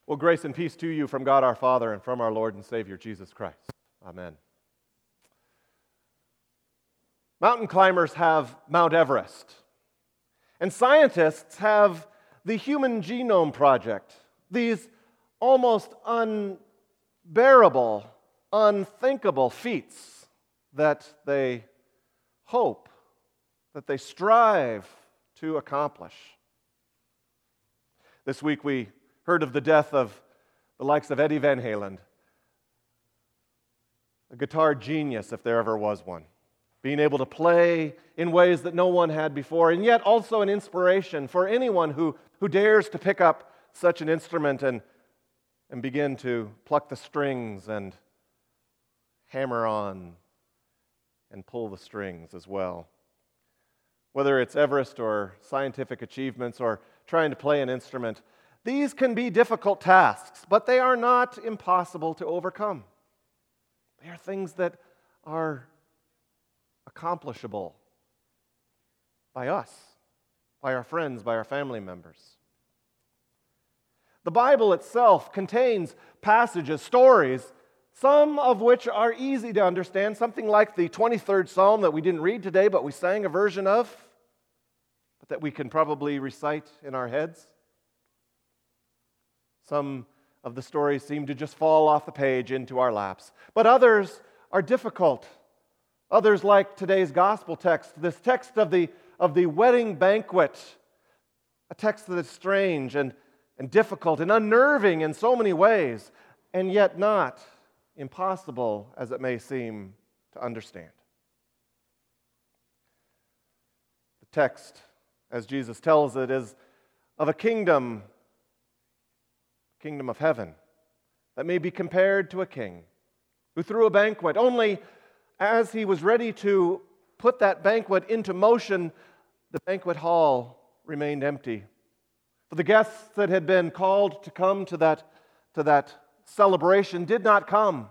Well, grace and peace to you from God our Father and from our Lord and Savior, Jesus Christ. Amen. Mountain climbers have Mount Everest, and scientists have the Human Genome Project, these almost unbearable, unthinkable feats that they hope, that they strive to accomplish. This week we heard of the death of the likes of Eddie Van Halen, a guitar genius if there ever was one, being able to play in ways that no one had before, and yet also an inspiration for anyone who dares to pick up such an instrument and begin to pluck the strings and hammer on and pull the strings as well. Whether it's Everest or scientific achievements or trying to play an instrument, these can be difficult tasks, but they are not impossible to overcome. They are things that are accomplishable by us, by our friends, by our family members. The Bible itself contains passages, stories, some of which are easy to understand, something like the 23rd Psalm that we didn't read today, but we sang a version of, but that we can probably recite in our heads. Some of the stories seem to just fall off the page into our laps, but others are difficult. Others, like today's gospel text, this text of the wedding banquet, a text that is strange and difficult and unnerving in so many ways, and yet not impossible as it may seem to understand. The text, as Jesus tells it, is of a kingdom of heaven, that may be compared to a king who threw a banquet. Only as he was ready to put that banquet into motion, the banquet hall remained empty. For the guests that had been called to come to that celebration did not come.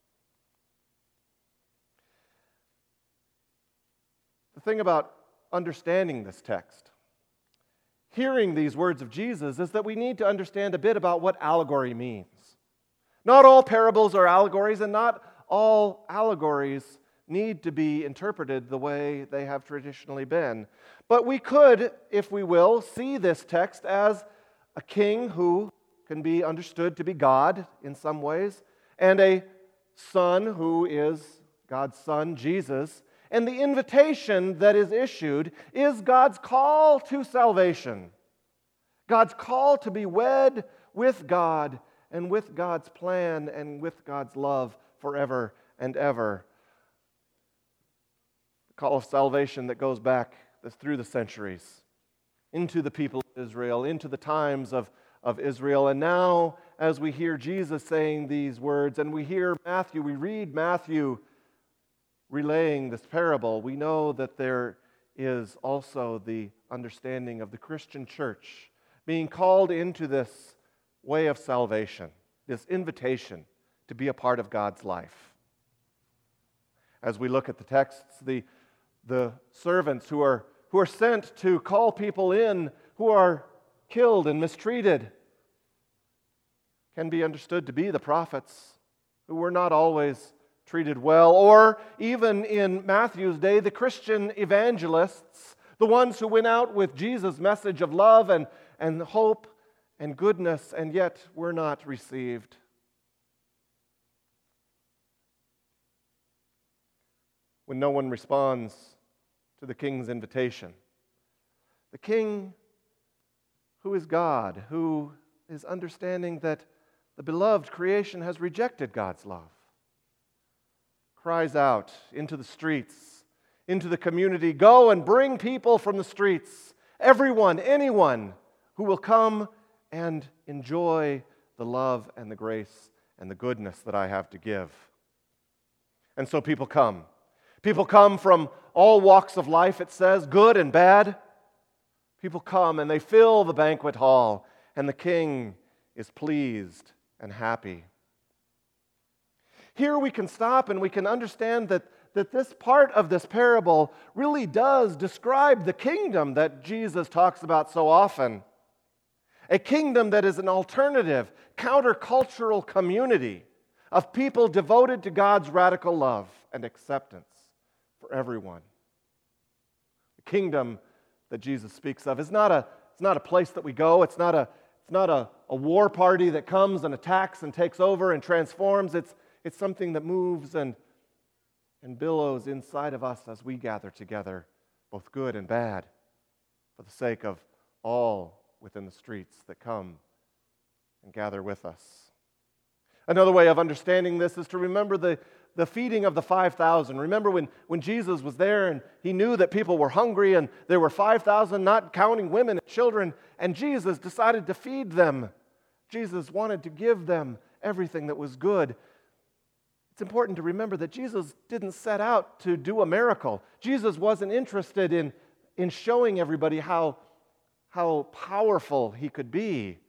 The thing about understanding this text, hearing these words of Jesus, is that we need to understand a bit about what allegory means. Not all parables are allegories, and not all allegories need to be interpreted the way they have traditionally been. But we could, if we will, see this text as a king who can be understood to be God in some ways, and a son who is God's son, Jesus. And the invitation that is issued is God's call to salvation. God's call to be wed with God and with God's plan and with God's love forever and ever. The call of salvation that goes back through the centuries into the people of Israel, into the times of Israel. And now, as we hear Jesus saying these words, and we read Matthew relaying this parable, we know that there is also the understanding of the Christian church being called into this way of salvation, this invitation to be a part of God's life. As we look at the texts, the servants who are sent to call people in who are killed and mistreated can be understood to be the prophets who were not always treated well, or even in Matthew's day, the Christian evangelists, the ones who went out with Jesus' message of love and hope and goodness, and yet were not received. When no one responds to the king's invitation, the king, who is God, who is understanding that the beloved creation has rejected God's love, cries out into the streets, into the community, "Go and bring people from the streets, everyone, anyone who will come and enjoy the love and the grace and the goodness that I have to give." And so people come. People come from all walks of life, it says, good and bad. People come and they fill the banquet hall, and the king is pleased and happy. Here we can stop and we can understand that this part of this parable really does describe the kingdom that Jesus talks about so often. A kingdom that is an alternative, countercultural community of people devoted to God's radical love and acceptance for everyone. The kingdom that Jesus speaks of is not a place that we go. It's not a war party that comes and attacks and takes over and transforms. It's something that moves and billows inside of us as we gather together, both good and bad, for the sake of all within the streets that come and gather with us. Another way of understanding this is to remember the feeding of the 5,000. Remember when Jesus was there and he knew that people were hungry and there were 5,000, not counting women and children, and Jesus decided to feed them. Jesus wanted to give them everything that was good. It's important to remember that Jesus didn't set out to do a miracle. Jesus wasn't interested in showing everybody how powerful he could be,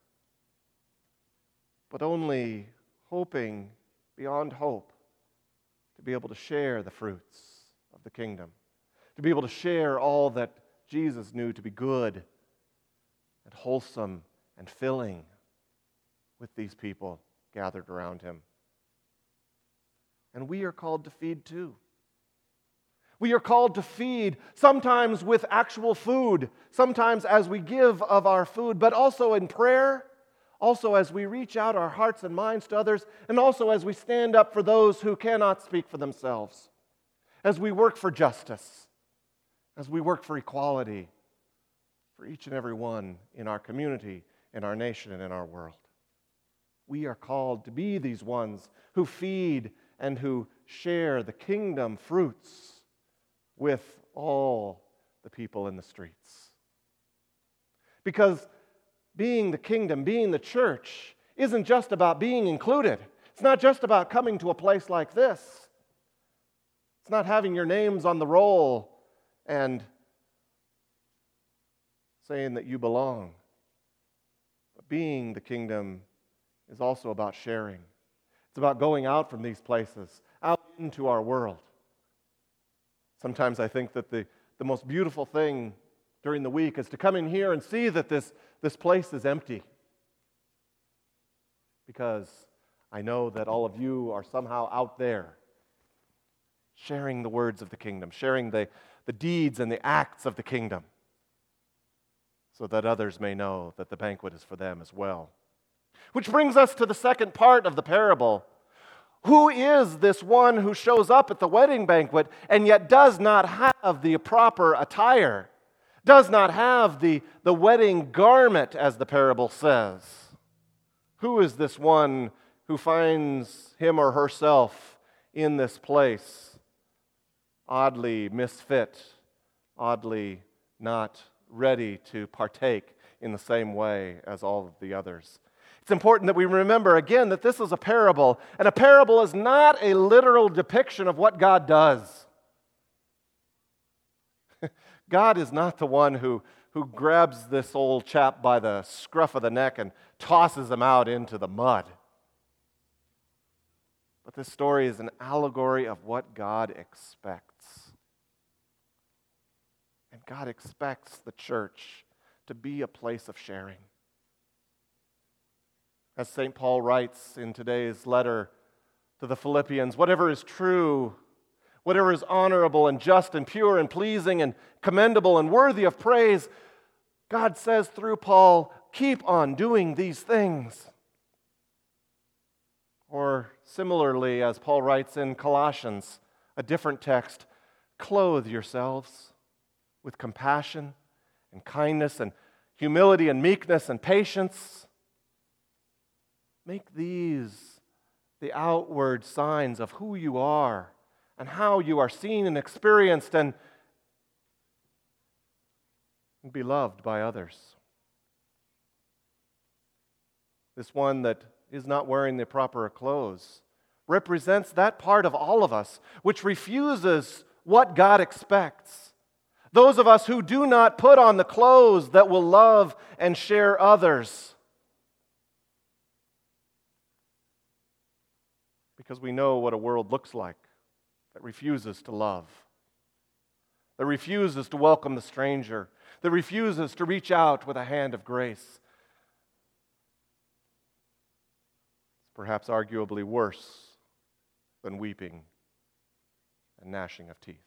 but only hoping beyond hope to be able to share the fruits of the kingdom, to be able to share all that Jesus knew to be good and wholesome and filling with these people gathered around him. And we are called to feed too. We are called to feed, sometimes with actual food, sometimes as we give of our food, but also in prayer, also as we reach out our hearts and minds to others, and also as we stand up for those who cannot speak for themselves, as we work for justice, as we work for equality for each and every one in our community, in our nation, and in our world. We are called to be these ones who feed and who share the kingdom fruits with all the people in the streets. Because being the kingdom, being the church, isn't just about being included. It's not just about coming to a place like this. It's not having your names on the roll and saying that you belong. But being the kingdom is also about sharing. It's about going out from these places, out into our world. Sometimes I think that the most beautiful thing during the week is to come in here and see that this place is empty. Because I know that all of you are somehow out there sharing the words of the kingdom, sharing the deeds and the acts of the kingdom, so that others may know that the banquet is for them as well. Which brings us to the second part of the parable. Who is this one who shows up at the wedding banquet and yet does not have the proper attire, does not have the wedding garment, as the parable says? Who is this one who finds him or herself in this place, oddly misfit, oddly not ready to partake in the same way as all of the others? It's important that we remember, again, that this is a parable, and a parable is not a literal depiction of what God does. God is not the one who grabs this old chap by the scruff of the neck and tosses him out into the mud. But this story is an allegory of what God expects. And God expects the church to be a place of sharing. As St. Paul writes in today's letter to the Philippians, whatever is true, whatever is honorable and just and pure and pleasing and commendable and worthy of praise, God says through Paul, keep on doing these things. Or similarly, as Paul writes in Colossians, a different text, clothe yourselves with compassion and kindness and humility and meekness and patience. Make these the outward signs of who you are and how you are seen and experienced and beloved by others. This one that is not wearing the proper clothes represents that part of all of us which refuses what God expects. Those of us who do not put on the clothes that will love and share others. Because we know what a world looks like that refuses to love, that refuses to welcome the stranger, that refuses to reach out with a hand of grace, perhaps arguably worse than weeping and gnashing of teeth.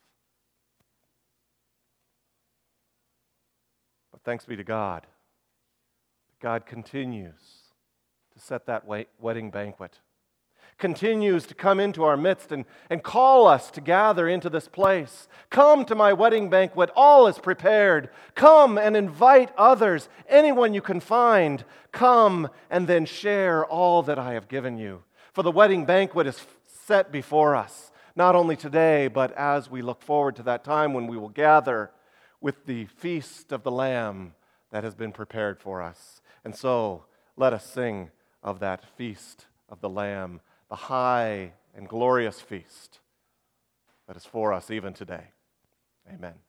But thanks be to God. God continues to set that wedding banquet, continues to come into our midst and call us to gather into this place. Come to my wedding banquet. All is prepared. Come and invite others, anyone you can find. Come and then share all that I have given you. For the wedding banquet is set before us, not only today, but as we look forward to that time when we will gather with the feast of the Lamb that has been prepared for us. And so, let us sing of that feast of the Lamb, the high and glorious feast that is for us even today. Amen.